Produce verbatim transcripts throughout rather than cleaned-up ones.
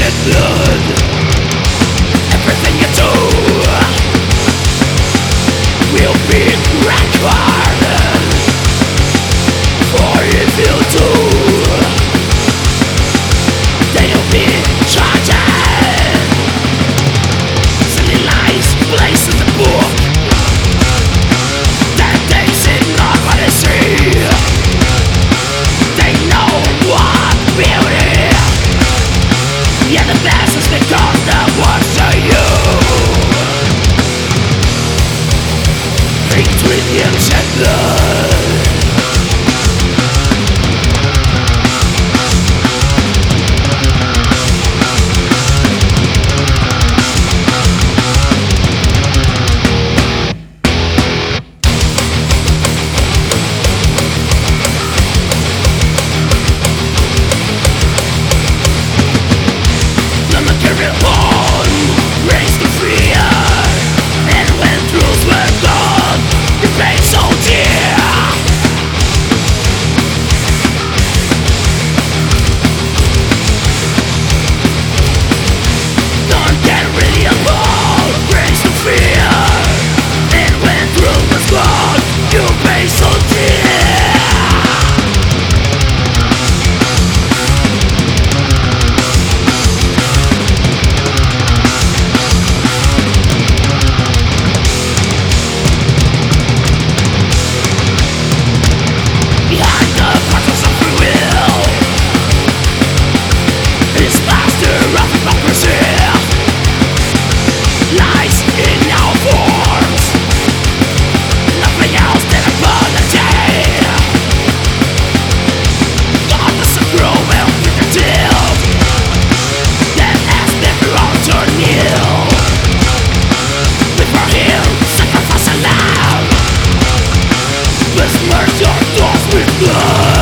shed blood. Everything you do will be recorded. For if you do, then you'll be charged. Silly lies, placed in the book that they sit not what they see. They know what beauty, yeah, the best is because that was to you. Ingredients and blood.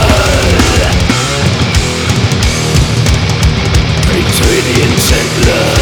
Ingredients and blood.